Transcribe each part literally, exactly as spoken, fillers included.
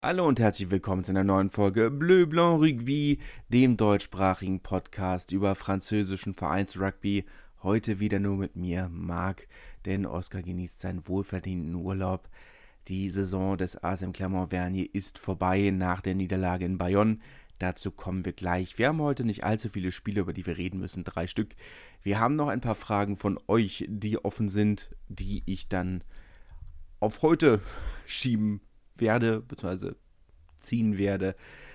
Hallo und herzlich willkommen zu einer neuen Folge Bleu Blanc Rugby, dem deutschsprachigen Podcast über französischen Vereinsrugby. Heute wieder nur mit mir, Marc, denn Oscar genießt seinen wohlverdienten Urlaub. Die Saison des A S M Clermont-Vernier ist vorbei nach der Niederlage in Bayonne. Dazu kommen wir gleich. Wir haben heute nicht allzu viele Spiele, über die wir reden müssen, drei Stück. Wir haben noch ein paar Fragen von euch, die offen sind, die ich dann auf heute schieben werde, beziehungsweise ziehen werde.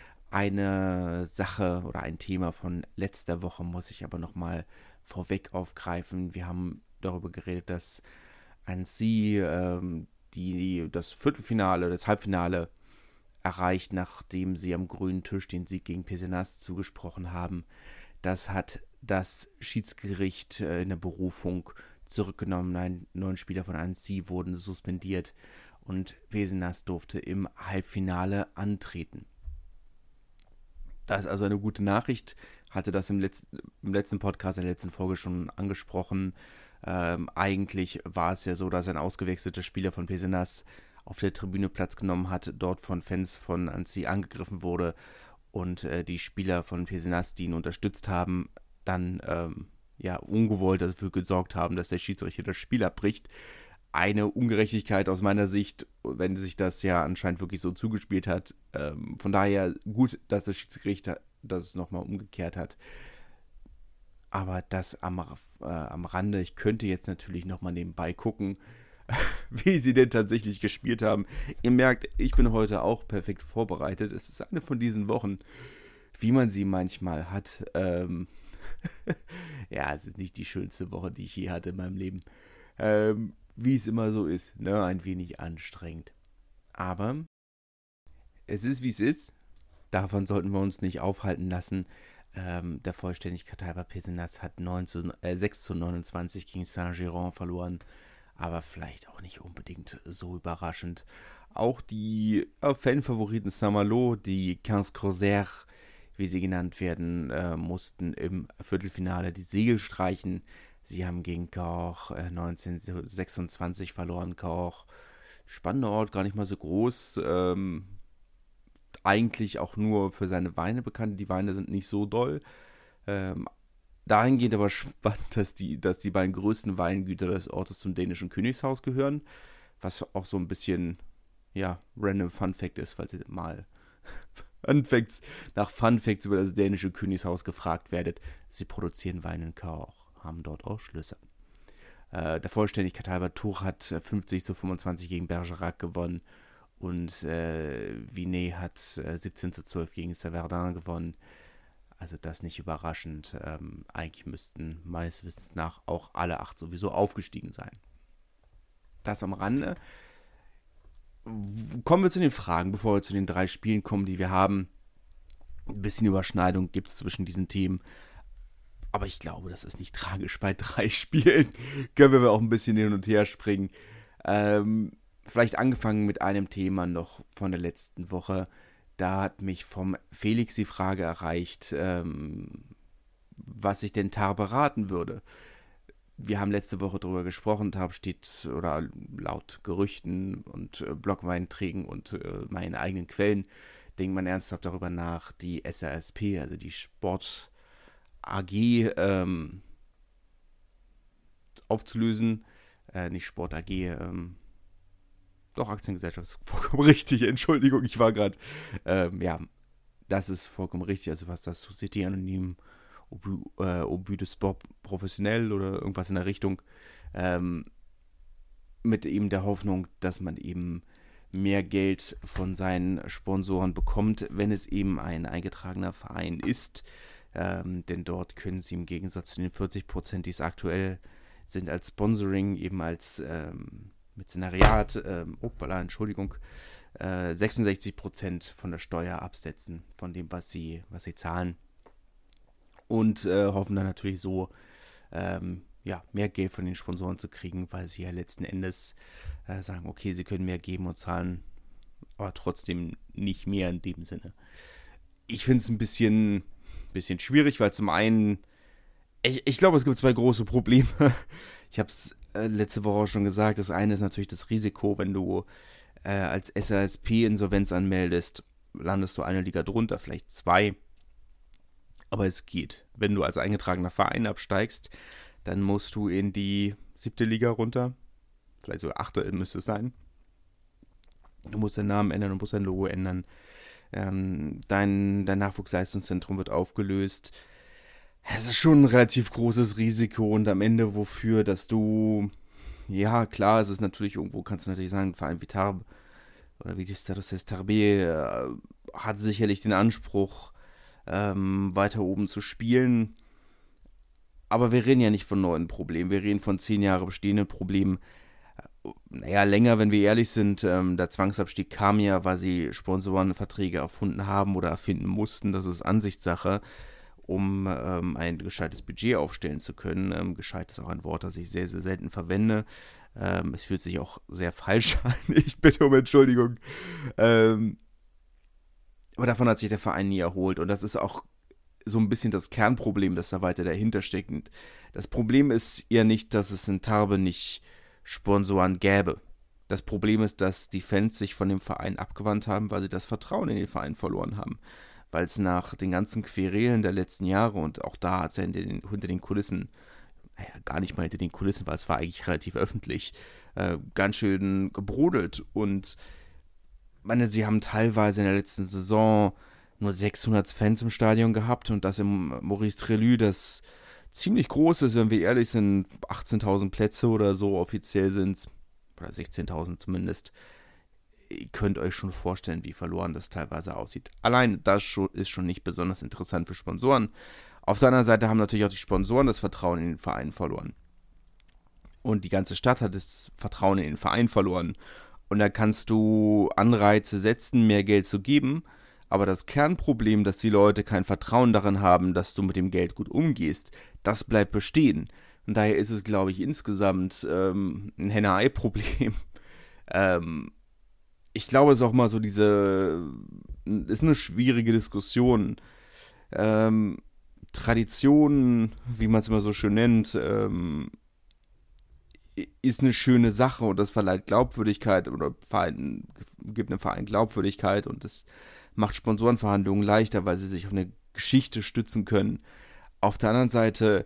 Eine Sache oder ein Thema von letzter Woche muss ich aber nochmal vorweg aufgreifen. Wir haben darüber geredet, dass Annecy ähm, die, das Viertelfinale, das Halbfinale erreicht, nachdem sie am grünen Tisch den Sieg gegen Pézenas zugesprochen haben. Das hat das Schiedsgericht äh, in der Berufung zurückgenommen. Nein, neun Spieler von Annecy wurden suspendiert und Pézenas durfte im Halbfinale antreten. Das ist also eine gute Nachricht. Hatte das im, Letz- im letzten Podcast, in der letzten Folge schon angesprochen. Ähm, eigentlich war es ja so, dass ein ausgewechselter Spieler von Pézenas auf der Tribüne Platz genommen hat, dort von Fans von Annecy angegriffen wurde und äh, die Spieler von Pézenas, die ihn unterstützt haben, dann ähm, ja ungewollt dafür gesorgt haben, dass der Schiedsrichter das Spiel abbricht. Eine Ungerechtigkeit aus meiner Sicht, wenn sich das ja anscheinend wirklich so zugespielt hat. Ähm, von daher gut, dass das Schiedsgericht das nochmal umgekehrt hat. Aber das am, äh, am Rande, ich könnte jetzt natürlich nochmal nebenbei gucken, wie sie denn tatsächlich gespielt haben. Ihr merkt, ich bin heute auch perfekt vorbereitet. Es ist eine von diesen Wochen, wie man sie manchmal hat. Ähm ja, es ist nicht die schönste Woche, die ich je hatte in meinem Leben. Ähm, wie es immer so ist, ne? Ein wenig anstrengend. Aber es ist, wie es ist. Davon sollten wir uns nicht aufhalten lassen. Ähm, der Vollständigkeit halber, Pézenas hat neun zu, äh, sechs zu neunundzwanzig gegen Saint-Girons verloren. Aber vielleicht auch nicht unbedingt so überraschend. Auch die äh, Fanfavoriten Saint-Malo, die quinze Corsaires, wie sie genannt werden, äh, mussten im Viertelfinale die Segel streichen. Sie haben gegen Cahors äh, neunzehnhundertsechsundzwanzig verloren. Cahors, spannender Ort, gar nicht mal so groß. Ähm, eigentlich auch nur für seine Weine bekannt. Die Weine sind nicht so doll. Ähm, dahingehend aber spannend, dass die, dass die beiden größten Weingüter des Ortes zum dänischen Königshaus gehören. Was auch so ein bisschen, ja, random Fun Fact ist, falls ihr mal Fun Facts, nach Fun Facts über das dänische Königshaus gefragt werdet. Sie produzieren Wein in Cahors, haben dort auch Schlösser. Äh, der Vollständigkeit halber, Tours hat fünfzig zu fünfundzwanzig gegen Bergerac gewonnen und äh, Vinay hat äh, siebzehn zu zwölf gegen Saverdin gewonnen. Also das nicht überraschend. Ähm, eigentlich müssten meines Wissens nach auch alle acht sowieso aufgestiegen sein. Das am Rande. Kommen wir zu den Fragen, bevor wir zu den drei Spielen kommen, die wir haben. Ein bisschen Überschneidung gibt es zwischen diesen Themen. Aber ich glaube, das ist nicht tragisch. Bei drei Spielen können wir auch ein bisschen hin und her springen. Ähm, vielleicht angefangen mit einem Thema noch von der letzten Woche. Da hat mich vom Felix die Frage erreicht, ähm, was ich denn Tar beraten würde. Wir haben letzte Woche darüber gesprochen. Tar steht, oder laut Gerüchten und äh, Blog-Einträgen und äh, meinen eigenen Quellen, denkt man ernsthaft darüber nach, die S R S P, also die Sport A G, ähm, aufzulösen. Äh, nicht Sport A G, ähm, doch, Aktiengesellschaft ist vollkommen richtig. Entschuldigung, ich war gerade, ähm, ja, das ist vollkommen richtig. Also was das Société Anonyme Obus äh, de Sport professionell oder irgendwas in der Richtung, ähm, mit eben der Hoffnung, dass man eben mehr Geld von seinen Sponsoren bekommt, wenn es eben ein eingetragener Verein ist. Ähm, denn dort können sie im Gegensatz zu den vierzig Prozent, die es aktuell sind, als Sponsoring, eben als ähm, Mäzenariat, ähm, opala, Entschuldigung, äh, sechsundsechzig Prozent von der Steuer absetzen, von dem, was sie, was sie zahlen. Und äh, hoffen dann natürlich so, ähm, ja, mehr Geld von den Sponsoren zu kriegen, weil sie ja letzten Endes äh, sagen, okay, sie können mehr geben und zahlen, aber trotzdem nicht mehr in dem Sinne. Ich finde es ein bisschen, bisschen schwierig, weil zum einen, ich, ich glaube, es gibt zwei große Probleme. Ich habe es äh, letzte Woche auch schon gesagt. Das eine ist natürlich das Risiko, wenn du äh, als S A S P Insolvenz anmeldest, landest du eine Liga drunter, vielleicht zwei. Aber es geht. Wenn du als eingetragener Verein absteigst, dann musst du in die siebte Liga runter. Vielleicht sogar achte müsste es sein. Du musst deinen Namen ändern, du musst dein Logo ändern. Ähm, dein, dein Nachwuchsleistungszentrum wird aufgelöst. Es ist schon ein relativ großes Risiko und am Ende wofür, dass du, ja klar, es ist natürlich irgendwo, kannst du natürlich sagen, ein Verein wie Tarbes oder wie die Stade Tarbes äh, hat sicherlich den Anspruch, ähm, weiter oben zu spielen. Aber wir reden ja nicht von neuen Problemen, wir reden von zehn Jahre bestehenden Problemen. Naja, länger, wenn wir ehrlich sind, ähm, der Zwangsabstieg kam ja, weil sie Sponsorenverträge erfunden haben oder erfinden mussten. Das ist Ansichtssache, um ähm, ein gescheites Budget aufstellen zu können. Ähm, gescheit ist auch ein Wort, das ich sehr, sehr selten verwende. Ähm, es fühlt sich auch sehr falsch an. Ich bitte um Entschuldigung. Ähm, aber davon hat sich der Verein nie erholt. Und das ist auch so ein bisschen das Kernproblem, das da weiter dahinter steckt. Das Problem ist ja nicht, dass es in Tarbes nicht Sponsoren gäbe. Das Problem ist, dass die Fans sich von dem Verein abgewandt haben, weil sie das Vertrauen in den Verein verloren haben. Weil es nach den ganzen Querelen der letzten Jahre, und auch da hat es ja hinter den, hinter den Kulissen, naja, gar nicht mal hinter den Kulissen, weil es war eigentlich relativ öffentlich, äh, ganz schön gebrodelt. Und ich meine, sie haben teilweise in der letzten Saison nur sechshundert Fans im Stadion gehabt und das im Maurice Trélu, das ziemlich groß ist, wenn wir ehrlich sind, achtzehntausend Plätze oder so offiziell sind es, oder sechzehntausend zumindest. Ihr könnt euch schon vorstellen, wie verloren das teilweise aussieht. Allein das ist schon nicht besonders interessant für Sponsoren. Auf der anderen Seite haben natürlich auch die Sponsoren das Vertrauen in den Verein verloren. Und die ganze Stadt hat das Vertrauen in den Verein verloren. Und da kannst du Anreize setzen, mehr Geld zu geben. Aber das Kernproblem, dass die Leute kein Vertrauen darin haben, dass du mit dem Geld gut umgehst, das bleibt bestehen. Und daher ist es, glaube ich, insgesamt ähm, ein Henne-Ei-Problem. ähm, ich glaube, es ist auch mal so diese, ist eine schwierige Diskussion. Ähm, Tradition, wie man es immer so schön nennt, ähm, ist eine schöne Sache und das verleiht Glaubwürdigkeit oder Verein, gibt einem Verein Glaubwürdigkeit und das macht Sponsorenverhandlungen leichter, weil sie sich auf eine Geschichte stützen können. Auf der anderen Seite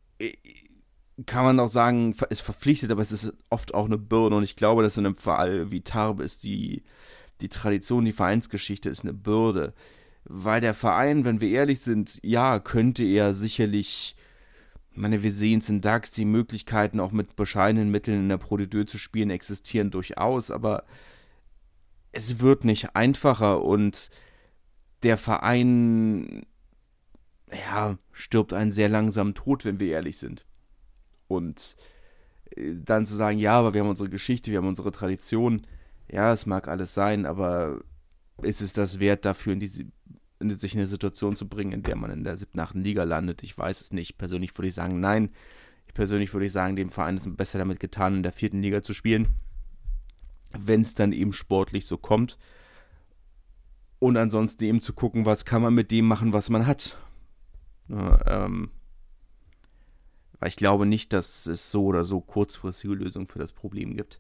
kann man auch sagen, ist verpflichtet, aber es ist oft auch eine Bürde und ich glaube, dass in einem Fall wie Tarbes ist die, die Tradition, die Vereinsgeschichte ist eine Bürde, weil der Verein, wenn wir ehrlich sind, ja, könnte er sicherlich, ich meine, wir sehen es in DAX, die Möglichkeiten auch mit bescheidenen Mitteln in der Pro D deux zu spielen existieren durchaus, aber es wird nicht einfacher und der Verein, ja, stirbt einen sehr langsamen Tod, wenn wir ehrlich sind. Und dann zu sagen, ja, aber wir haben unsere Geschichte, wir haben unsere Tradition, ja, es mag alles sein, aber ist es das wert dafür, in diese, in sich in eine Situation zu bringen, in der man in der siebten, achten Liga landet? Ich weiß es nicht. Persönlich würde ich sagen, nein. Ich persönlich würde ich sagen, dem Verein ist es besser damit getan, in der vierten Liga zu spielen, wenn es dann eben sportlich so kommt. Und ansonsten eben zu gucken, was kann man mit dem machen, was man hat. Ja, ähm, weil ich glaube nicht, dass es so oder so kurzfristige Lösungen für das Problem gibt.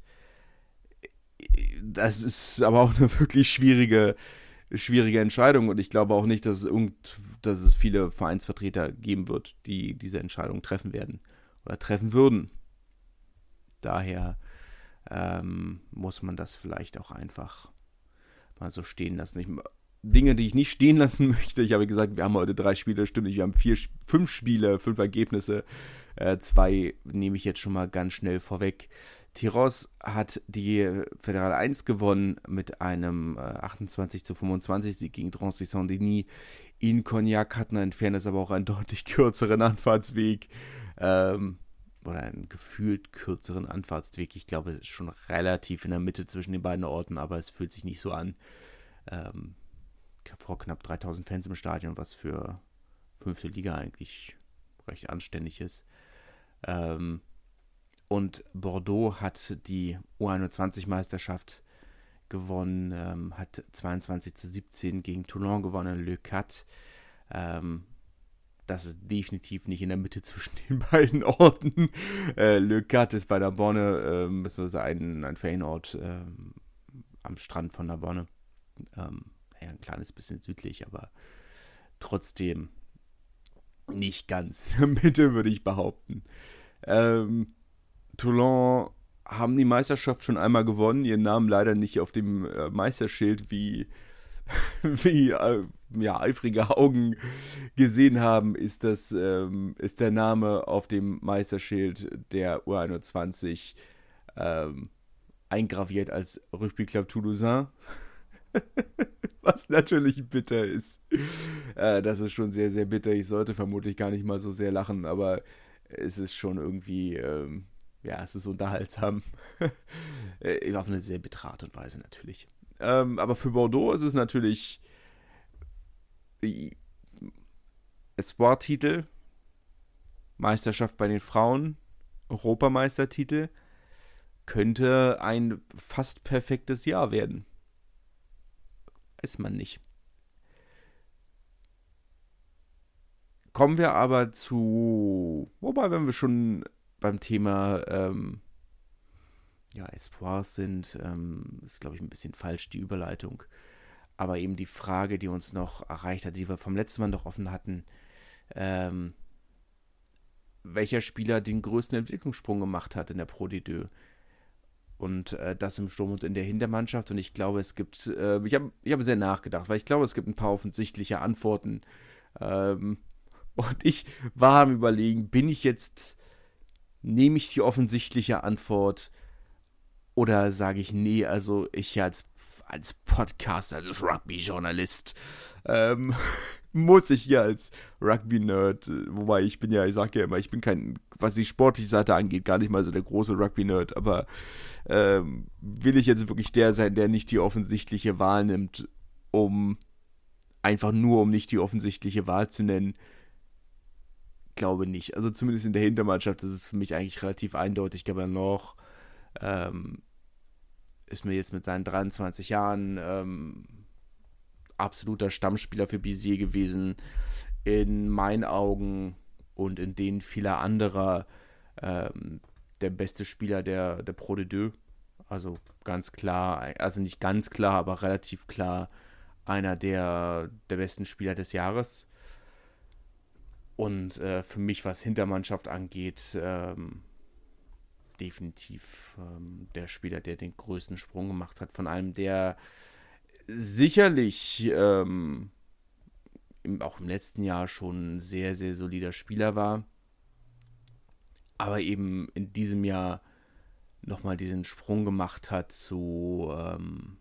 Das ist aber auch eine wirklich schwierige, schwierige Entscheidung und ich glaube auch nicht, dass es, irgend, dass es viele Vereinsvertreter geben wird, die diese Entscheidung treffen werden oder treffen würden. Daher ähm, muss man das vielleicht auch einfach mal so stehen lassen. Ich, Dinge, die ich nicht stehen lassen möchte. Ich habe gesagt, wir haben heute drei Spiele, stimmt nicht, wir haben vier, fünf Spiele, fünf Ergebnisse. Äh, zwei nehme ich jetzt schon mal ganz schnell vorweg. Tyrosse hat die Fédérale eins gewonnen mit einem äh, achtundzwanzig zu fünfundzwanzig Sieg gegen Drancy Saint-Denis. In Cognac hatten entfernt ist aber auch einen deutlich kürzeren Anfahrtsweg. Ähm, oder einen gefühlt kürzeren Anfahrtsweg. Ich glaube, es ist schon relativ in der Mitte zwischen den beiden Orten, aber es fühlt sich nicht so an. Ähm, vor knapp dreitausend Fans im Stadion, was für fünfte Liga eigentlich recht anständig ist. Ähm, und Bordeaux hat die U einundzwanzig-Meisterschaft gewonnen, ähm, hat zweiundzwanzig zu siebzehn gegen Toulon gewonnen, Le Cat. Ähm, das ist definitiv nicht in der Mitte zwischen den beiden Orten. Äh, Le Cat ist bei der Borne, ähm, beziehungsweise ein, ein Ferienort, ähm, am Strand von Narbonne. Ähm, ja, ein kleines bisschen südlich, aber trotzdem nicht ganz in der Mitte, würde ich behaupten. Ähm, Toulon haben die Meisterschaft schon einmal gewonnen, ihren Namen leider nicht auf dem äh, Meisterschild, wie, wie äh, ja, eifrige Augen gesehen haben, ist, das, ähm, ist der Name auf dem Meisterschild der U einundzwanzig ähm, eingraviert als Rugby Club Toulousain. Was natürlich bitter ist. Äh, das ist schon sehr, sehr bitter. Ich sollte vermutlich gar nicht mal so sehr lachen, aber es ist schon irgendwie, ähm, ja, es ist unterhaltsam. äh, auf eine sehr bittere Art und Weise natürlich. Ähm, aber für Bordeaux ist es natürlich Espoir-Titel, Meisterschaft bei den Frauen, Europameistertitel, könnte ein fast perfektes Jahr werden. Weiß man nicht. Kommen wir aber zu, wobei, wenn wir schon beim Thema ähm, ja, Espoirs sind, ähm, ist, glaube ich, ein bisschen falsch, die Überleitung. Aber eben die Frage, die uns noch erreicht hat, die wir vom letzten Mal noch offen hatten, ähm, welcher Spieler den größten Entwicklungssprung gemacht hat in der Pro D deux. Und äh, das im Sturm und in der Hintermannschaft. Und ich glaube, es gibt, äh, ich habe ich hab sehr nachgedacht, weil ich glaube, es gibt ein paar offensichtliche Antworten. Ähm, und ich war am Überlegen, bin ich jetzt, nehme ich die offensichtliche Antwort oder sage ich, nee, also ich als, als Podcaster, als Rugby-Journalist, ähm, muss ich hier als Rugby-Nerd, wobei ich bin ja, ich sage ja immer, ich bin kein, was die sportliche Seite angeht, gar nicht mal so der große Rugby-Nerd, aber ähm, will ich jetzt wirklich der sein, der nicht die offensichtliche Wahl nimmt, um einfach nur, um nicht die offensichtliche Wahl zu nennen? Glaube nicht. Also zumindest in der Hintermannschaft ist es für mich eigentlich relativ eindeutig. Gabernor ähm, ist mir jetzt mit seinen dreiundzwanzig Jahren ähm, absoluter Stammspieler für Bizier gewesen. In meinen Augen und in denen vieler anderer ähm, der beste Spieler der, der Pro D deux. Also ganz klar, also nicht ganz klar, aber relativ klar einer der, der besten Spieler des Jahres. Und äh, für mich, was Hintermannschaft angeht, ähm, definitiv ähm, der Spieler, der den größten Sprung gemacht hat. Von einem, der sicherlich ähm, im, auch im letzten Jahr schon ein sehr, sehr solider Spieler war. Aber eben in diesem Jahr nochmal diesen Sprung gemacht hat zu, ähm,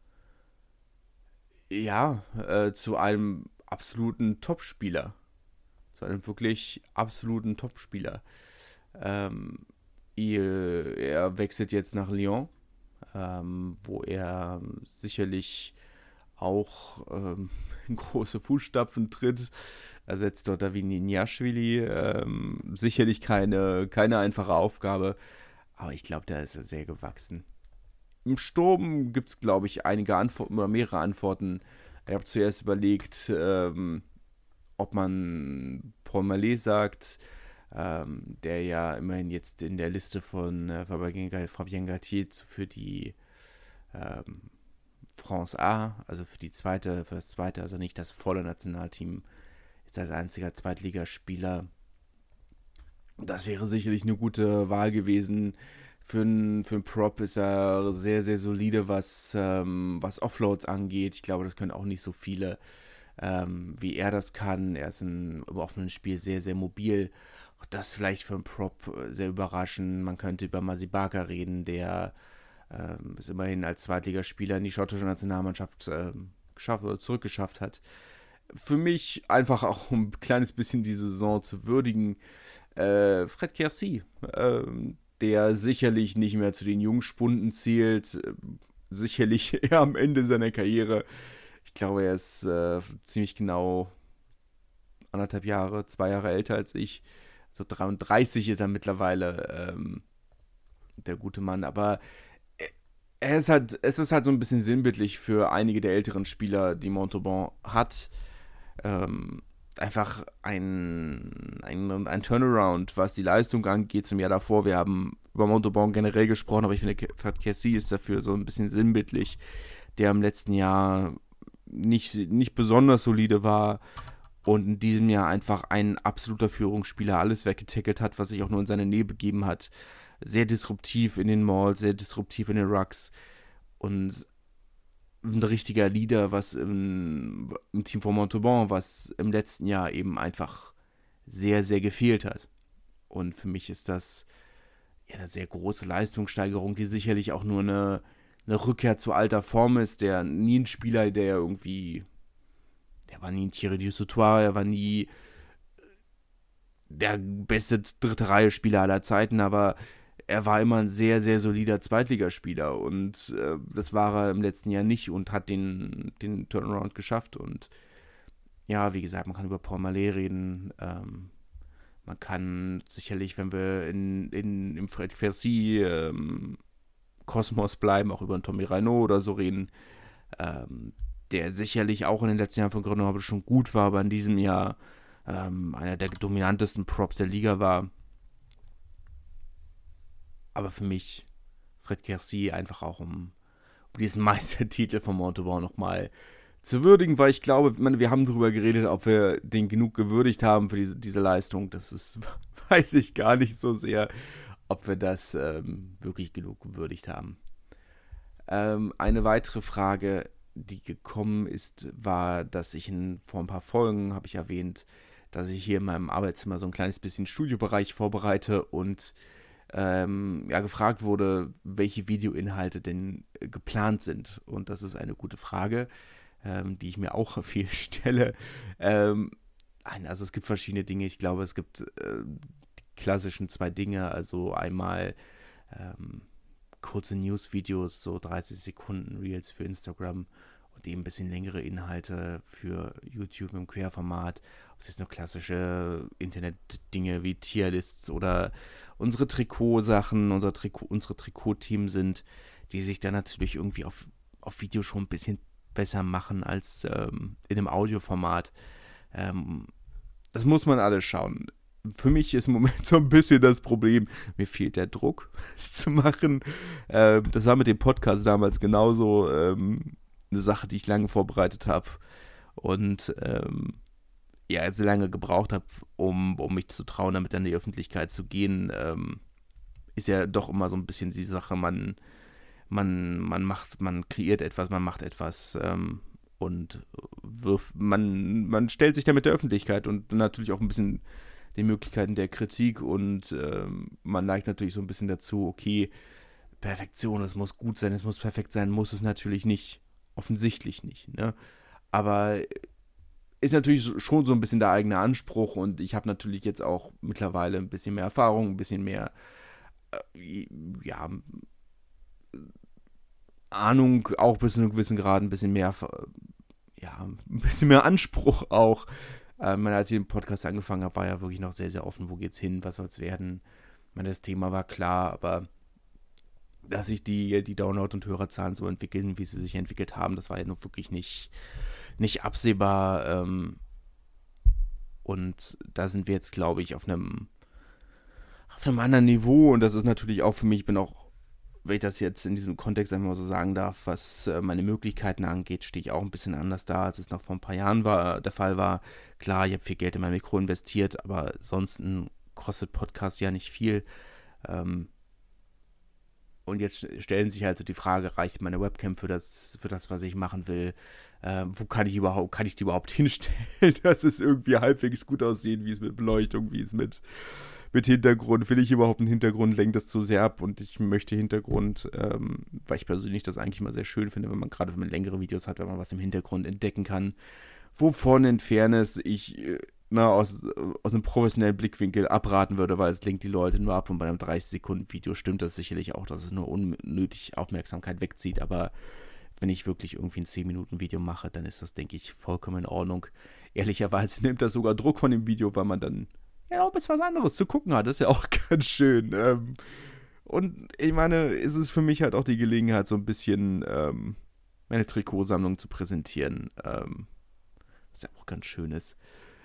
ja, äh, zu einem absoluten Topspieler. Zu einem wirklich absoluten Topspieler. Ähm, er wechselt jetzt nach Lyon, ähm, wo er sicherlich auch ähm, in große Fußstapfen tritt. Er setzt dort Davini Niashvili. Ähm, sicherlich keine, keine einfache Aufgabe, aber ich glaube, da ist er sehr gewachsen. Im Sturm gibt es, glaube ich, einige Antworten oder mehrere Antworten. Ich habe zuerst überlegt, ähm, ob man Paul Mallet sagt, ähm, der ja immerhin jetzt in der Liste von äh, Fabien Galtier für die ähm, France A, also für die zweite, für das zweite, also nicht das volle Nationalteam, ist als einziger Zweitligaspieler. Das wäre sicherlich eine gute Wahl gewesen. Für einen für Prop ist er sehr, sehr solide, was, ähm, was Offloads angeht. Ich glaube, das können auch nicht so viele, ähm, wie er das kann. Er ist in, im offenen Spiel sehr, sehr mobil. Auch das vielleicht für einen Prop sehr überraschend. Man könnte über Masibaka reden, der ähm, es immerhin als Zweitligaspieler in die schottische Nationalmannschaft ähm, geschafft oder zurückgeschafft hat. Für mich einfach auch um ein kleines bisschen die Saison zu würdigen, äh, Fred Quercy, äh, der sicherlich nicht mehr zu den Jungspunden zählt, äh, sicherlich eher am Ende seiner Karriere. Ich glaube, er ist äh, ziemlich genau anderthalb Jahre, zwei Jahre älter als ich. So dreiunddreißig ist er mittlerweile, ähm, der gute Mann. Aber er ist halt, es ist halt so ein bisschen sinnbildlich für einige der älteren Spieler, die Montauban hat. Ähm, einfach ein, ein, ein Turnaround, was die Leistung angeht zum Jahr davor. Wir haben über Montauban generell gesprochen, aber ich finde, Fred Kessy ist dafür so ein bisschen sinnbildlich, der im letzten Jahr nicht, nicht besonders solide war und in diesem Jahr einfach ein absoluter Führungsspieler alles weggetackelt hat, was sich auch nur in seine Nähe begeben hat. Sehr disruptiv in den Malls, sehr disruptiv in den Rucks und ein richtiger Leader, was im, im Team von Montauban, was im letzten Jahr eben einfach sehr, sehr gefehlt hat. Und für mich ist das ja eine sehr große Leistungssteigerung, die sicherlich auch nur eine, eine Rückkehr zu alter Form ist. Der nie ein Spieler, der irgendwie, der war nie ein Thierry du Sautoir, er war nie der beste dritte Reihe Spieler aller Zeiten, aber er war immer ein sehr, sehr solider Zweitligaspieler und äh, das war er im letzten Jahr nicht und hat den, den Turnaround geschafft. Und ja, wie gesagt, man kann über Paul Mallet reden, ähm, man kann sicherlich, wenn wir in, in, im Fred Kessy ähm, Kosmos bleiben, auch über einen Tommy Reynaud oder so reden, ähm, der sicherlich auch in den letzten Jahren von Grenoble schon gut war, aber in diesem Jahr ähm, einer der dominantesten Props der Liga war. Aber für mich Fred Kessy einfach auch, um, um diesen Meistertitel von Montauban nochmal zu würdigen, weil ich glaube, man, wir haben darüber geredet, ob wir den genug gewürdigt haben für diese, diese Leistung. Das ist, weiß ich gar nicht so sehr, ob wir das ähm, wirklich genug gewürdigt haben. Ähm, eine weitere Frage, die gekommen ist, war, dass ich in, vor ein paar Folgen, habe ich erwähnt, dass ich hier in meinem Arbeitszimmer so ein kleines bisschen Studiobereich vorbereite und ähm, ja, gefragt wurde, welche Videoinhalte denn äh, geplant sind. Und das ist eine gute Frage, ähm, die ich mir auch viel stelle. Ähm, also es gibt verschiedene Dinge. Ich glaube, es gibt äh, die klassischen zwei Dinge. Also einmal ähm, kurze News-Videos, so dreißig Sekunden Reels für Instagram und eben ein bisschen längere Inhalte für YouTube im Querformat. Ob es jetzt noch klassische Internet-Dinge wie Tierlists oder unsere Trikotsachen, unser Trikot, unsere Trikot-Team sind, die sich dann natürlich irgendwie auf, auf Video schon ein bisschen besser machen als ähm, in dem Audioformat. Ähm, das muss man alles schauen. Für mich ist im Moment so ein bisschen das Problem, mir fehlt der Druck, es zu machen. Ähm, das war mit dem Podcast damals genauso ähm, eine Sache, die ich lange vorbereitet habe und ähm, ja, sehr lange gebraucht habe, um, um mich zu trauen, damit an die Öffentlichkeit zu gehen. Ähm, ist ja doch immer so ein bisschen die Sache, man, man, man macht, man kreiert etwas, man macht etwas ähm, und wirft, man, man stellt sich damit der Öffentlichkeit und natürlich auch ein bisschen die Möglichkeiten der Kritik und ähm, man neigt natürlich so ein bisschen dazu, okay, Perfektion, es muss gut sein, es muss perfekt sein, muss es natürlich nicht, offensichtlich nicht, ne? Aber ist natürlich schon so ein bisschen der eigene Anspruch und ich habe natürlich jetzt auch mittlerweile ein bisschen mehr Erfahrung, ein bisschen mehr äh, ja, Ahnung, auch bis zu einem gewissen Grad, ein bisschen mehr ja, ein bisschen mehr Anspruch auch. Ähm, als ich den Podcast angefangen habe, war ja wirklich noch sehr, sehr offen, wo geht's hin, was soll's werden. Ich meine, das Thema war klar, aber dass sich die, die Download- und Hörerzahlen so entwickeln, wie sie sich entwickelt haben, das war ja nun wirklich nicht, nicht absehbar. Ähm, und da sind wir jetzt, glaube ich, auf einem, auf einem anderen Niveau. Und das ist natürlich auch für mich, ich bin auch, wenn ich das jetzt in diesem Kontext einfach mal so sagen darf, was äh, meine Möglichkeiten angeht, stehe ich auch ein bisschen anders da, als es noch vor ein paar Jahren war, der Fall war. Klar, ich habe viel Geld in mein Mikro investiert, aber sonst kostet Podcast ja nicht viel. Ähm, und jetzt stellen sich halt so die Frage, reicht meine Webcam für das, für das, was ich machen will? Äh, wo kann ich überhaupt, kann ich die überhaupt hinstellen, dass es irgendwie halbwegs gut aussieht, wie es mit Beleuchtung, wie es mit mit Hintergrund, will ich überhaupt einen Hintergrund, lenkt das zu sehr ab und ich möchte Hintergrund, ähm, weil ich persönlich das eigentlich mal sehr schön finde, wenn man gerade, wenn man längere Videos hat, wenn man was im Hintergrund entdecken kann, wovon in Fairness ich äh, na, aus, aus einem professionellen Blickwinkel abraten würde, weil es lenkt die Leute nur ab und bei einem dreißig-Sekunden-Video stimmt das sicherlich auch, dass es nur unnötig Aufmerksamkeit wegzieht, aber wenn ich wirklich irgendwie ein zehn-Minuten-Video mache, dann ist das, denke ich, vollkommen in Ordnung. Ehrlicherweise nimmt das sogar Druck von dem Video, weil man dann ja auch ein bisschen was anderes zu gucken hat. Das ist ja auch ganz schön. Ähm, und ich meine, ist es für mich halt auch die Gelegenheit, so ein bisschen ähm, meine Trikotsammlung zu präsentieren. Ähm, was ja auch ganz schön ist.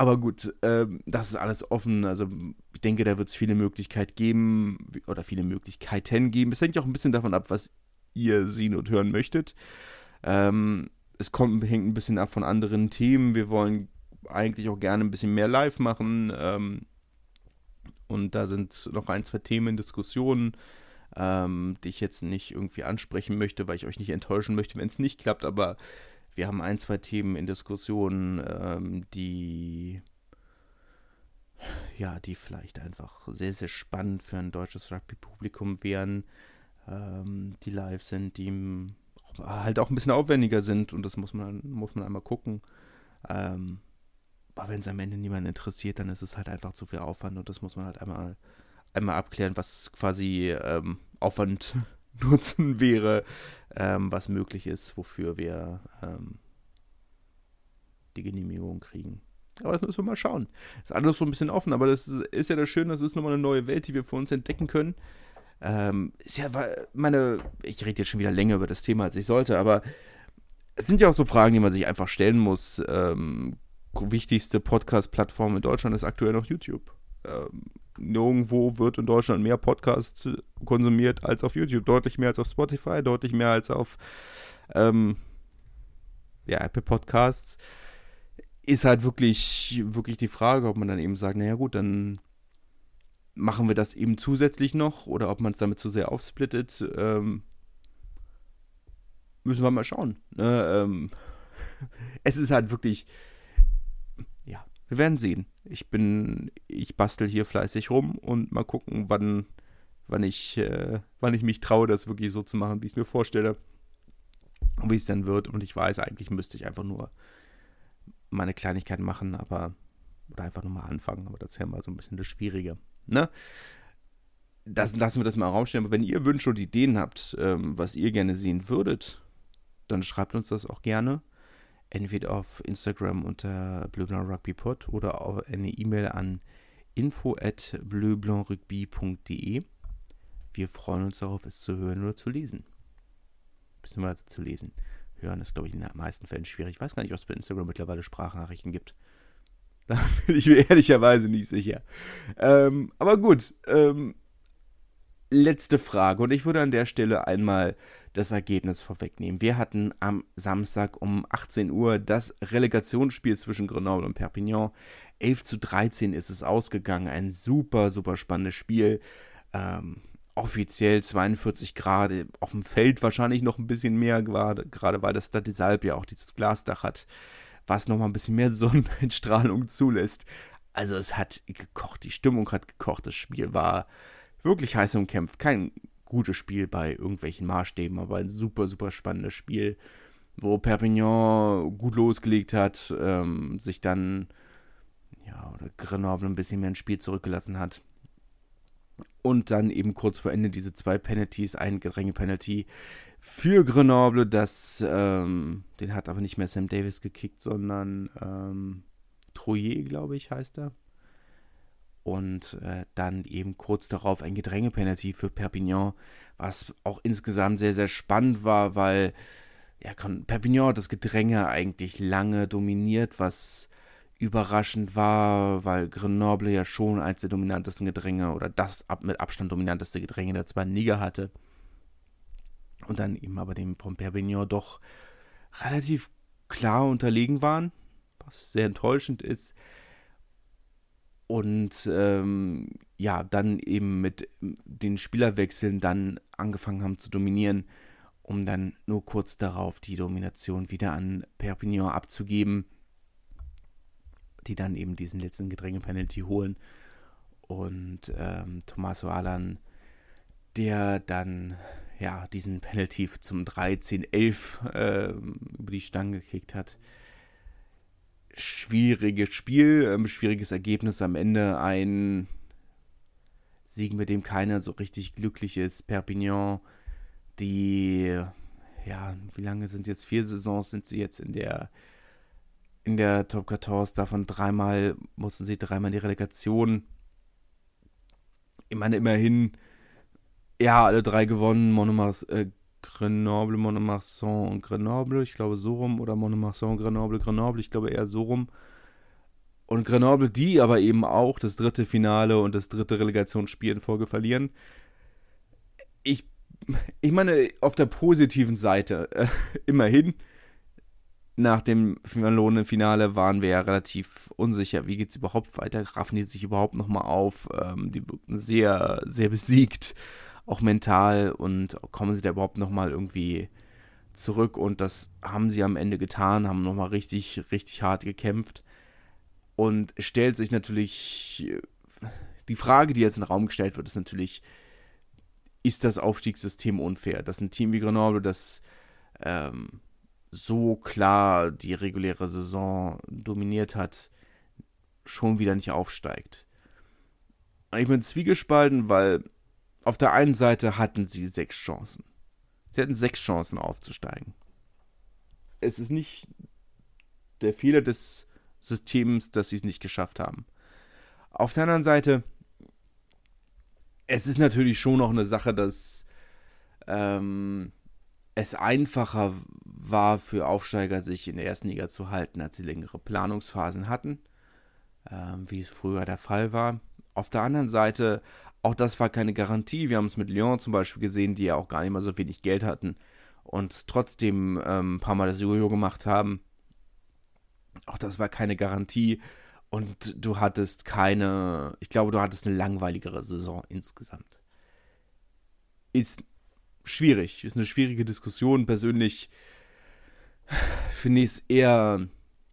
Aber gut, ähm, das ist alles offen. Also ich denke, da wird es viele Möglichkeiten geben oder viele Möglichkeiten geben. Es hängt ja auch ein bisschen davon ab, was ihr sehen und hören möchtet. Ähm, es kommt, hängt ein bisschen ab von anderen Themen. Wir wollen eigentlich auch gerne ein bisschen mehr live machen. Ähm, und da sind noch ein, zwei Themen in Diskussionen, ähm, die ich jetzt nicht irgendwie ansprechen möchte, weil ich euch nicht enttäuschen möchte, wenn es nicht klappt. Aber wir haben ein, zwei Themen in Diskussionen, ähm, die ja, die vielleicht einfach sehr, sehr spannend für ein deutsches Rugby-Publikum wären, ähm, die live sind, die m- halt auch ein bisschen aufwendiger sind und das muss man, muss man einmal gucken. Ähm, aber wenn es am Ende niemanden interessiert, dann ist es halt einfach zu viel Aufwand und das muss man halt einmal, einmal abklären, was quasi ähm, Aufwand Nutzen wäre, ähm, was möglich ist, wofür wir ähm, die Genehmigung kriegen. Aber das müssen wir mal schauen. Das ist alles so ein bisschen offen, aber das ist, ist ja das Schöne, das ist nochmal eine neue Welt, die wir für uns entdecken können. Ähm, ist ja, meine, ich rede jetzt schon wieder länger über das Thema, als ich sollte, aber es sind ja auch so Fragen, die man sich einfach stellen muss. Ähm, wichtigste Podcast-Plattform in Deutschland ist aktuell noch YouTube. Ähm, nirgendwo wird in Deutschland mehr Podcasts konsumiert als auf YouTube. Deutlich mehr als auf Spotify, deutlich mehr als auf ähm, ja, Apple Podcasts. Ist halt wirklich, wirklich die Frage, ob man dann eben sagt, naja gut, dann machen wir das eben zusätzlich noch oder ob man es damit zu sehr aufsplittet. Ähm, müssen wir mal schauen. Ne? Ähm, es ist halt wirklich, ja, wir werden sehen. Ich bin, ich bastel hier fleißig rum und mal gucken, wann, wann ich, äh, wann ich mich traue, das wirklich so zu machen, wie ich es mir vorstelle. Und wie es dann wird. Und ich weiß, eigentlich müsste ich einfach nur meine Kleinigkeiten machen, aber oder einfach nur mal anfangen, aber das ist ja mal so ein bisschen das Schwierige. Ne? Das lassen wir das mal im Raum stehen. Aber wenn ihr Wünsche und Ideen habt, ähm, was ihr gerne sehen würdet, dann schreibt uns das auch gerne. Entweder auf Instagram unter bleublanc-rugby-pod oder auch eine E-Mail an info at bleublanc-rugby punkt de. Wir freuen uns darauf, es zu hören oder zu lesen. Beziehungsweise zu lesen. Hören ist, glaube ich, in den meisten Fällen schwierig. Ich weiß gar nicht, ob es bei Instagram mittlerweile Sprachnachrichten gibt. Da bin ich mir ehrlicherweise nicht sicher. Ähm, aber gut, ähm, letzte Frage. Und ich würde an der Stelle einmal das Ergebnis vorwegnehmen. Wir hatten am Samstag um achtzehn Uhr das Relegationsspiel zwischen Grenoble und Perpignan. elf zu dreizehn ist es ausgegangen. Ein super, super spannendes Spiel. Ähm, offiziell zweiundvierzig Grad. Auf dem Feld wahrscheinlich noch ein bisschen mehr, gerade, gerade weil das Stade des Alpes ja auch dieses Glasdach hat, was nochmal ein bisschen mehr Sonnenstrahlung zulässt. Also es hat gekocht, die Stimmung hat gekocht. Das Spiel war wirklich heiß umkämpft. Kein gutes Spiel bei irgendwelchen Maßstäben, aber ein super, super spannendes Spiel, wo Perpignan gut losgelegt hat, ähm, sich dann, ja, oder Grenoble ein bisschen mehr ins Spiel zurückgelassen hat. Und dann eben kurz vor Ende diese zwei Penalties, ein Gedränge-Penalty für Grenoble, das, ähm, den hat aber nicht mehr Sam Davis gekickt, sondern ähm, Trouillet, glaube ich, heißt er. Und äh, dann eben kurz darauf ein Gedränge-Penalty für Perpignan, was auch insgesamt sehr, sehr spannend war, weil ja, Perpignan hat das Gedränge eigentlich lange dominiert, was überraschend war, weil Grenoble ja schon eins der dominantesten Gedränge oder das mit Abstand dominanteste Gedränge der zweiten Liga hatte. Und dann eben aber dem von Perpignan doch relativ klar unterlegen waren, was sehr enttäuschend ist. Und ähm, ja, dann eben mit den Spielerwechseln dann angefangen haben zu dominieren, um dann nur kurz darauf die Domination wieder an Perpignan abzugeben, die dann eben diesen letzten Gedränge-Penalty holen. Und ähm, Tommaso Alan, der dann ja diesen Penalty zum dreizehn elf äh, über die Stange gekickt hat. Schwieriges Spiel, ähm, schwieriges Ergebnis am Ende, ein Sieg, mit dem keiner so richtig glücklich ist. Perpignan, die, ja, wie lange sind es jetzt? Vier Saisons sind sie jetzt in der in der Top vierzehn, davon dreimal mussten sie dreimal in die Relegation. Ich meine, immerhin, ja, alle drei gewonnen, Monomarsan, äh, Grenoble, Monomarsan und Grenoble, ich glaube so rum, oder Monomarsan, Grenoble, Grenoble, ich glaube eher so rum. Und Grenoble, die aber eben auch das dritte Finale und das dritte Relegationsspiel in Folge verlieren. Ich, ich meine, auf der positiven Seite, äh, immerhin, nach dem verlorenen Finale waren wir ja relativ unsicher, wie geht es überhaupt weiter, raffen die sich überhaupt nochmal auf, ähm, die wirken sehr, sehr besiegt, auch mental, und kommen sie da überhaupt nochmal irgendwie zurück, und das haben sie am Ende getan, haben nochmal richtig, richtig hart gekämpft, und es stellt sich natürlich, die Frage, die jetzt in den Raum gestellt wird, ist natürlich, ist das Aufstiegssystem unfair, dass ein Team wie Grenoble, das ähm, so klar die reguläre Saison dominiert hat, schon wieder nicht aufsteigt. Ich bin zwiegespalten, weil auf der einen Seite hatten sie sechs Chancen. Sie hatten sechs Chancen aufzusteigen. Es ist nicht der Fehler des Systems, dass sie es nicht geschafft haben. Auf der anderen Seite, es ist natürlich schon noch eine Sache, dass ähm, es einfacher war für Aufsteiger, sich in der ersten Liga zu halten, als sie längere Planungsphasen hatten, ähm, wie es früher der Fall war. Auf der anderen Seite, auch das war keine Garantie. Wir haben es mit Lyon zum Beispiel gesehen, die ja auch gar nicht mal so wenig Geld hatten und trotzdem ähm, ein paar Mal das Jojo gemacht haben. Auch das war keine Garantie, und du hattest keine, ich glaube, du hattest eine langweiligere Saison insgesamt. Ist schwierig, ist eine schwierige Diskussion. Persönlich finde ich es eher,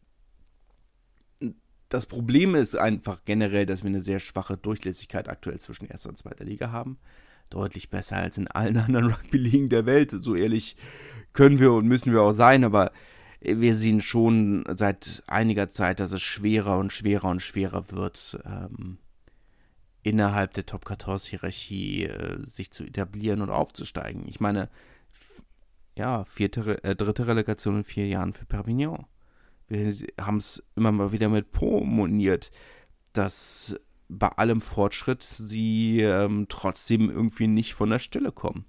das Problem ist einfach generell, dass wir eine sehr schwache Durchlässigkeit aktuell zwischen erster und zweiter Liga haben. Deutlich besser als in allen anderen Rugby-Ligen der Welt. So ehrlich können wir und müssen wir auch sein, aber wir sehen schon seit einiger Zeit, dass es schwerer und schwerer und schwerer wird, ähm, innerhalb der Top vierzehn-Hierarchie äh, sich zu etablieren und aufzusteigen. Ich meine, f- ja, vierte, äh, dritte Relegation in vier Jahren für Perpignan. Wir haben es immer mal wieder mit promoniert, dass bei allem Fortschritt sie ähm, trotzdem irgendwie nicht von der Stelle kommen.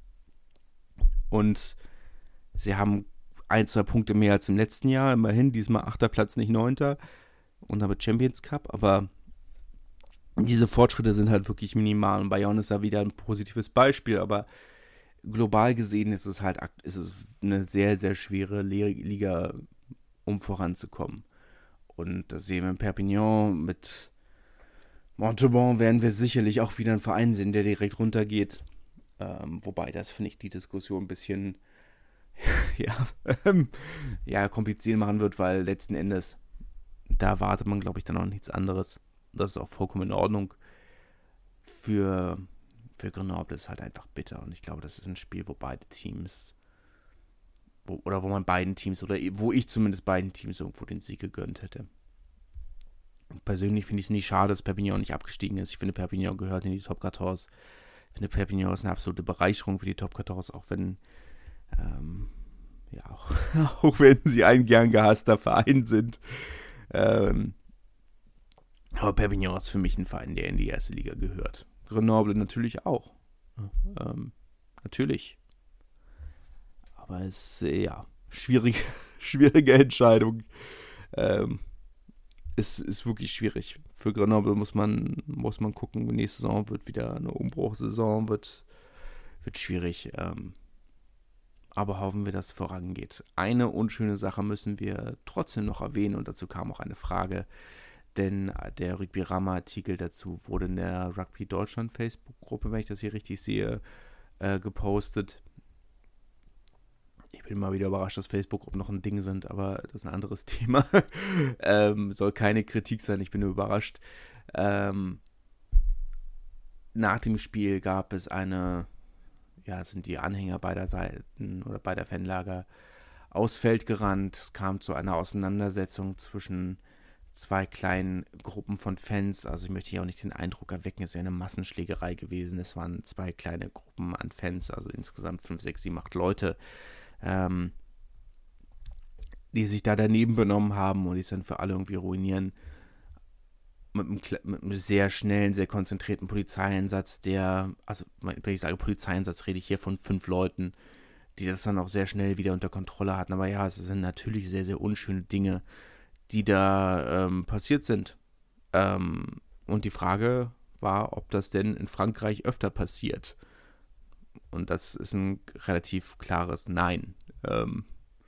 Und sie haben ein, zwei Punkte mehr als im letzten Jahr, immerhin, diesmal achter Platz, nicht neunter, und damit Champions Cup, aber diese Fortschritte sind halt wirklich minimal, und Bayonne ist da wieder ein positives Beispiel, aber global gesehen ist es halt ist es eine sehr, sehr schwere Liga, um voranzukommen. Und das sehen wir in Perpignan. Mit Montauban werden wir sicherlich auch wieder einen Verein sehen, der direkt runtergeht. Ähm, wobei das, finde ich, die Diskussion ein bisschen ja, ähm, ja, kompliziert machen wird, weil letzten Endes, da erwartet man, glaube ich, dann auch nichts anderes. Das ist auch vollkommen in Ordnung. Für, für Grenoble ist halt einfach bitter, und ich glaube, das ist ein Spiel, wo beide Teams, wo, oder wo man beiden Teams, oder wo ich zumindest beiden Teams irgendwo den Sieg gegönnt hätte. Persönlich finde ich es nicht schade, dass Perpignan nicht abgestiegen ist. Ich finde, Perpignan gehört in die Top vierzehn. Ich finde, Perpignan ist eine absolute Bereicherung für die Top vierzehn, auch wenn ähm, ja, auch, auch wenn sie ein gern gehasster Verein sind. Ähm, aber Perpignan ist für mich ein Verein, der in die erste Liga gehört. Grenoble natürlich auch. Ähm, natürlich. Aber es ist, ja, schwierige, schwierige Entscheidung. Ähm, es ist wirklich schwierig. Für Grenoble muss man, muss man gucken, nächste Saison wird wieder eine Umbruchsaison, wird, wird schwierig. Ähm, aber hoffen wir, dass es vorangeht. Eine unschöne Sache müssen wir trotzdem noch erwähnen, und dazu kam auch eine Frage, denn der Rugby-Rama-Artikel dazu wurde in der Rugby Deutschland Facebook-Gruppe, wenn ich das hier richtig sehe, äh, gepostet. Ich bin mal wieder überrascht, dass Facebook-Gruppen noch ein Ding sind, aber das ist ein anderes Thema. ähm, soll keine Kritik sein, ich bin nur überrascht. Ähm, nach dem Spiel gab es eine, ja, sind die Anhänger beider Seiten oder beider Fanlager aus Feld gerannt. Es kam zu einer Auseinandersetzung zwischen zwei kleinen Gruppen von Fans. Also ich möchte hier auch nicht den Eindruck erwecken, es wäre eine Massenschlägerei gewesen. Es waren zwei kleine Gruppen an Fans, also insgesamt fünf, sechs, sieben, acht Leute, ähm, die sich da daneben benommen haben und die es dann für alle irgendwie ruinieren. Mit einem, mit einem sehr schnellen, sehr konzentrierten Polizeieinsatz, der, also wenn ich sage Polizeieinsatz, rede ich hier von fünf Leuten, die das dann auch sehr schnell wieder unter Kontrolle hatten. Aber ja, es sind natürlich sehr, sehr unschöne Dinge, die da ähm, passiert sind. Ähm, und die Frage war, ob das denn in Frankreich öfter passiert. Und das ist ein relativ klares Nein. Ähm,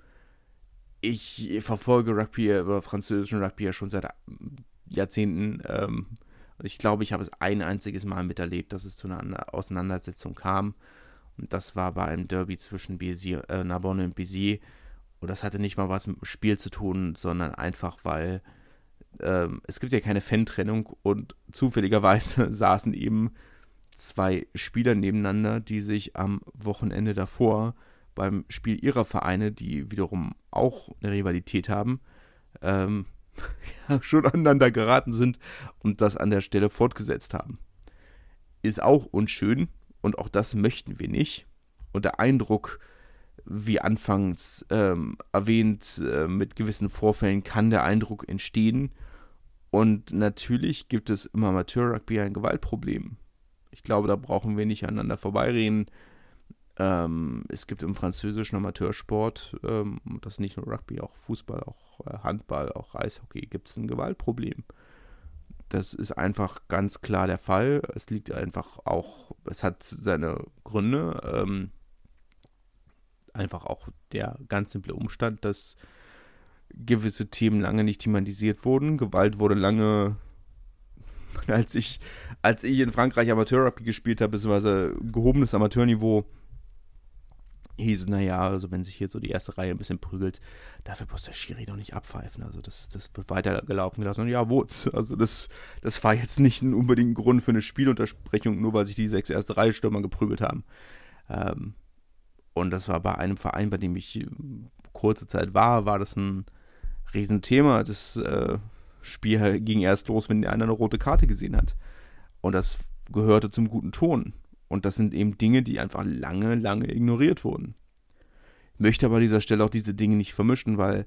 ich verfolge Rugby oder französischen Rugby ja schon seit Jahrzehnten. Ähm, ich glaube, ich habe es ein einziges Mal miterlebt, dass es zu einer Auseinandersetzung kam. Und das war bei einem Derby zwischen Béziers, äh, Narbonne und Béziers. Und das hatte nicht mal was mit dem Spiel zu tun, sondern einfach, weil ähm, es gibt ja keine Fan-Trennung und zufälligerweise saßen eben zwei Spieler nebeneinander, die sich am Wochenende davor beim Spiel ihrer Vereine, die wiederum auch eine Rivalität haben, ähm, ja, schon aneinander geraten sind und das an der Stelle fortgesetzt haben. Ist auch unschön und auch das möchten wir nicht. Und der Eindruck, wie anfangs ähm, erwähnt, äh, mit gewissen Vorfällen kann der Eindruck entstehen. Und natürlich gibt es im Amateur-Rugby ein Gewaltproblem. Ich glaube, da brauchen wir nicht aneinander vorbeireden. Ähm, es gibt im französischen Amateursport, ähm, das ist nicht nur Rugby, auch Fußball, auch äh, Handball, auch Eishockey, gibt es ein Gewaltproblem. Das ist einfach ganz klar der Fall. Es liegt einfach auch, es hat seine Gründe. Ähm, einfach auch der ganz simple Umstand, dass gewisse Themen lange nicht thematisiert wurden. Gewalt wurde lange, als ich, als ich in Frankreich Amateur-Rugby gespielt habe, beziehungsweise gehobenes Amateurniveau, hieß es, naja, also wenn sich hier so die erste Reihe ein bisschen prügelt, dafür muss der Schiri doch nicht abpfeifen. Also das, das wird weitergelaufen gelassen. Und ja, wo's? Also das, das war jetzt nicht ein unbedingt Grund für eine Spieluntersprechung, nur weil sich die sechs erste Reihe Stürmer geprügelt haben. Ähm, und das war bei einem Verein, bei dem ich kurze Zeit war, war das ein Riesenthema. Das äh, Spiel ging erst los, wenn der eine eine rote Karte gesehen hat. Und das gehörte zum guten Ton. Und das sind eben Dinge, die einfach lange, lange ignoriert wurden. Ich möchte aber an dieser Stelle auch diese Dinge nicht vermischen, weil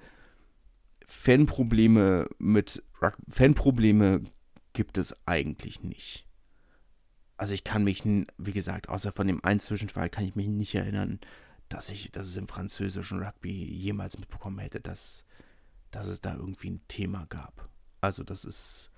Fanprobleme mit Fanprobleme gibt es eigentlich nicht. Also ich kann mich, wie gesagt, außer von dem einen Zwischenfall kann ich mich nicht erinnern, dass ich, dass es im französischen Rugby jemals mitbekommen hätte, dass, dass es da irgendwie ein Thema gab. Also das ist,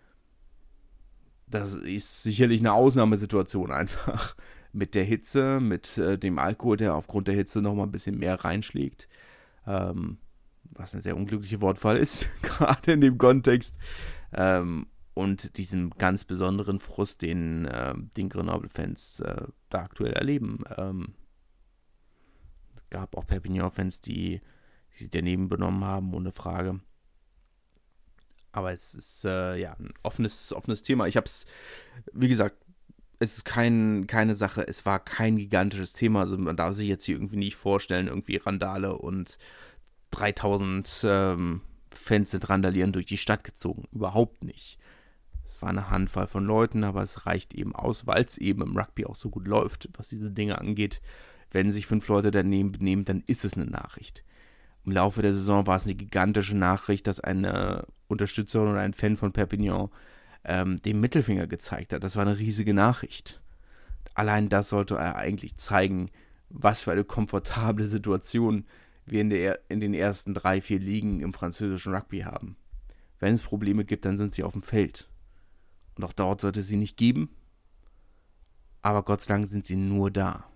das ist sicherlich eine Ausnahmesituation einfach. Mit der Hitze, mit äh, dem Alkohol, der aufgrund der Hitze nochmal ein bisschen mehr reinschlägt. Ähm, was eine sehr unglückliche Wortwahl ist, gerade in dem Kontext. Ähm, und diesem ganz besonderen Frust, den, äh, den Grenoble-Fans äh, da aktuell erleben. Ähm, es gab auch Perpignan-Fans, die, die sich daneben benommen haben, ohne Frage. Aber es ist äh, ja ein offenes, offenes Thema. Ich habe es, wie gesagt, es ist kein, keine Sache, es war kein gigantisches Thema. Also man darf sich jetzt hier irgendwie nicht vorstellen, irgendwie Randale und dreitausend ähm, Fans sind randalieren durch die Stadt gezogen. Überhaupt nicht. Es war eine Handvoll von Leuten, aber es reicht eben aus, weil es eben im Rugby auch so gut läuft, was diese Dinge angeht. Wenn sich fünf Leute daneben benehmen, dann ist es eine Nachricht. Im Laufe der Saison war es eine gigantische Nachricht, dass eine Unterstützerin oder ein Fan von Perpignan ähm, den Mittelfinger gezeigt hat. Das war eine riesige Nachricht. Allein das sollte eigentlich zeigen, was für eine komfortable Situation wir in, der, in den ersten drei, vier Ligen im französischen Rugby haben. Wenn es Probleme gibt, dann sind sie auf dem Feld. Und auch dort sollte es sie nicht geben. Aber Gott sei Dank sind sie nur da.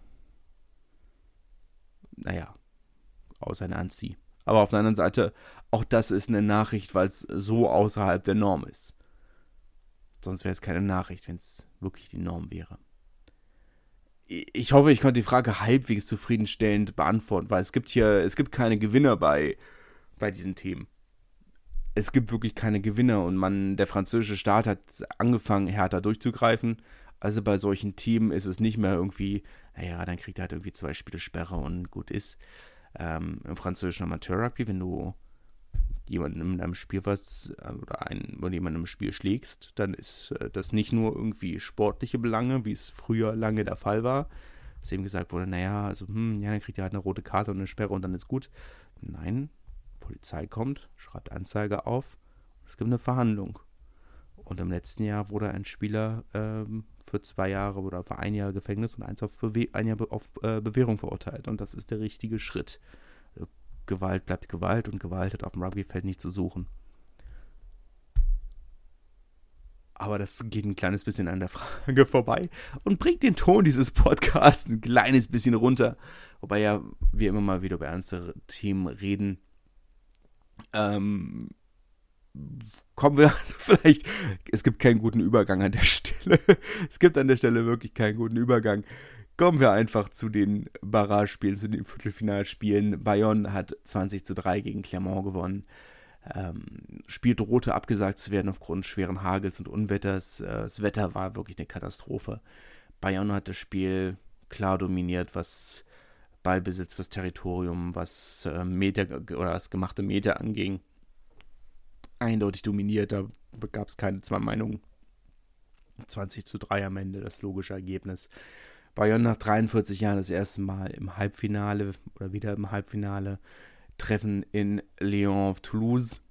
Naja, außer Nancy. Aber auf der anderen Seite, auch das ist eine Nachricht, weil es so außerhalb der Norm ist. Sonst wäre es keine Nachricht, wenn es wirklich die Norm wäre. Ich hoffe, ich konnte die Frage halbwegs zufriedenstellend beantworten, weil es gibt hier, es gibt keine Gewinner bei, bei diesen Themen. Es gibt wirklich keine Gewinner und man, der französische Staat hat angefangen, härter durchzugreifen. Also bei solchen Themen ist es nicht mehr irgendwie, naja, dann kriegt er halt irgendwie zwei Spiele Sperre und gut ist. Ähm, im französischen Amateur-Rugby, wenn du jemanden in einem Spiel was oder einen oder jemanden im Spiel schlägst, dann ist äh, das nicht nur irgendwie sportliche Belange, wie es früher lange der Fall war, dass eben gesagt wurde, naja, also hm, ja, dann kriegt er halt eine rote Karte und eine Sperre und dann ist gut. Nein, Polizei kommt, schreibt Anzeige auf, es gibt eine Verhandlung. Und im letzten Jahr wurde ein Spieler ähm, für zwei Jahre oder für ein Jahr Gefängnis und eins auf, Bewe- ein Jahr Be- auf äh, Bewährung verurteilt. Und das ist der richtige Schritt. Gewalt bleibt Gewalt und Gewalt hat auf dem Rugbyfeld nicht zu suchen. Aber das geht ein kleines bisschen an der Frage vorbei und bringt den Ton dieses Podcasts ein kleines bisschen runter. Wobei ja wir immer mal wieder über ernstere Themen reden. Ähm, kommen wir also vielleicht, es gibt keinen guten Übergang an der Stelle. Es gibt an der Stelle wirklich keinen guten Übergang. Kommen wir einfach zu den Barrage-Spielen, zu den Viertelfinalspielen. Bayonne hat zwanzig zu drei gegen Clermont gewonnen. Ähm, Spiel drohte abgesagt zu werden aufgrund schweren Hagels und Unwetters. Äh, das Wetter war wirklich eine Katastrophe. Bayonne hat das Spiel klar dominiert, was Ballbesitz, was Territorium, was äh, Meter oder das gemachte Meter anging. Eindeutig dominiert, da gab es keine zwei Meinungen. zwanzig zu drei am Ende, das logische Ergebnis. Bayonne nach dreiundvierzig Jahren das erste Mal im Halbfinale oder wieder im Halbfinale. Treffen in Lyon auf Toulouse.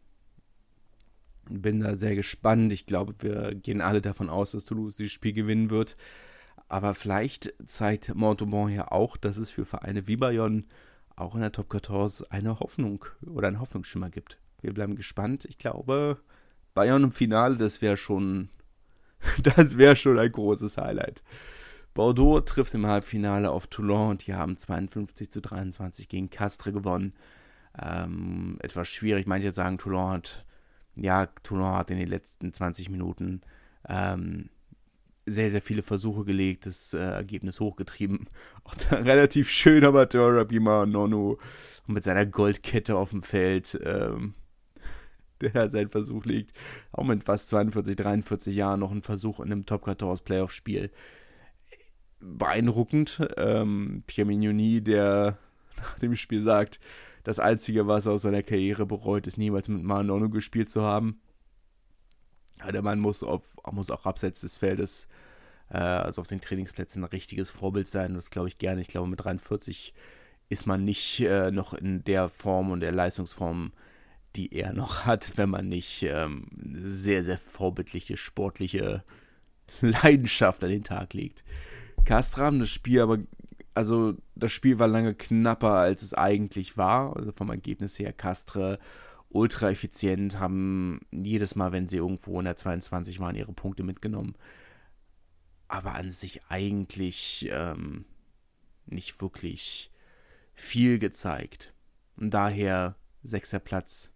Bin da sehr gespannt. Ich glaube, wir gehen alle davon aus, dass Toulouse dieses Spiel gewinnen wird. Aber vielleicht zeigt Montauban ja auch, dass es für Vereine wie Bayonne auch in der Top vierzehn eine Hoffnung oder einen Hoffnungsschimmer gibt. Wir bleiben gespannt. Ich glaube, Bayonne im Finale, das wäre schon, das wäre schon ein großes Highlight. Bordeaux trifft im Halbfinale auf Toulon und die haben zweiundfünfzig zu dreiundzwanzig gegen Castres gewonnen. Ähm, etwas schwierig. Manche sagen, Toulon hat, ja, Toulon hat in den letzten zwanzig Minuten ähm, sehr, sehr viele Versuche gelegt, das äh, Ergebnis hochgetrieben. Auch der relativ schön Amateur Rabima Nonu mit seiner Goldkette auf dem Feld, ähm, der da seinen Versuch legt. Auch mit fast zweiundvierzig, dreiundvierzig Jahren noch ein Versuch in einem Top vierzehn Playoff-Spiel. Beeindruckend. Ähm, Pierre Mignoni, der nach dem Spiel sagt, das Einzige, was er aus seiner Karriere bereut, ist niemals mit Manonu gespielt zu haben. Ja, der Mann muss, auf, muss auch abseits des Feldes, äh, also auf den Trainingsplätzen, ein richtiges Vorbild sein. Das glaube ich gerne. Ich glaube, mit dreiundvierzig ist man nicht äh, noch in der Form und der Leistungsform, die er noch hat, wenn man nicht ähm, sehr, sehr vorbildliche, sportliche Leidenschaft an den Tag legt. Castres haben das Spiel aber, also das Spiel war lange knapper, als es eigentlich war, also vom Ergebnis her. Castres ultra effizient, haben jedes Mal, wenn sie irgendwo in der zweiundzwanzig waren, ihre Punkte mitgenommen. Aber an sich eigentlich ähm, nicht wirklich viel gezeigt. Und daher sechster Platz.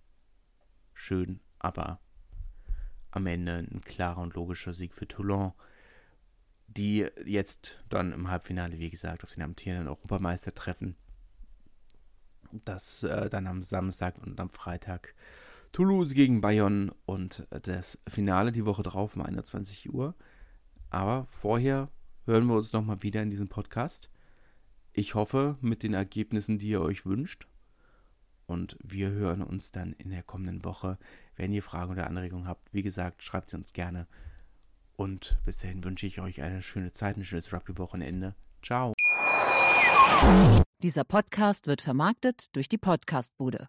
Schön, aber am Ende ein klarer und logischer Sieg für Toulon, die jetzt dann im Halbfinale, wie gesagt, auf den amtierenden Europameister treffen. Das äh, dann am Samstag und am Freitag Toulouse gegen Bayonne und das Finale die Woche drauf um einundzwanzig Uhr. Aber vorher hören wir uns nochmal wieder in diesem Podcast. Ich hoffe, mit den Ergebnissen, die ihr euch wünscht. Und wir hören uns dann in der kommenden Woche. Wenn ihr Fragen oder Anregungen habt, wie gesagt, schreibt sie uns gerne. Und bis dahin wünsche ich euch eine schöne Zeit, ein schönes Rugby-Wochenende. Ciao. Dieser Podcast wird vermarktet durch die Podcastbude.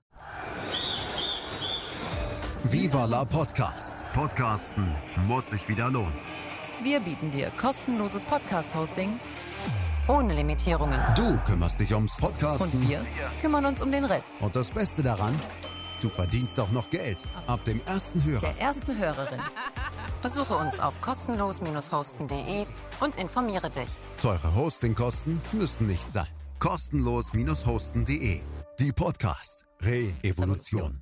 Viva la Podcast. Podcasten muss sich wieder lohnen. Wir bieten dir kostenloses Podcast-Hosting ohne Limitierungen. Du kümmerst dich ums Podcasten. Und wir kümmern uns um den Rest. Und das Beste daran, du verdienst auch noch Geld. Ab dem ersten Hörer. Der ersten Hörerin. Besuche uns auf kostenlos hosten punkt de und informiere dich. Teure Hostingkosten müssen nicht sein. kostenlos hosten punkt de. Die Podcast Re-Evolution.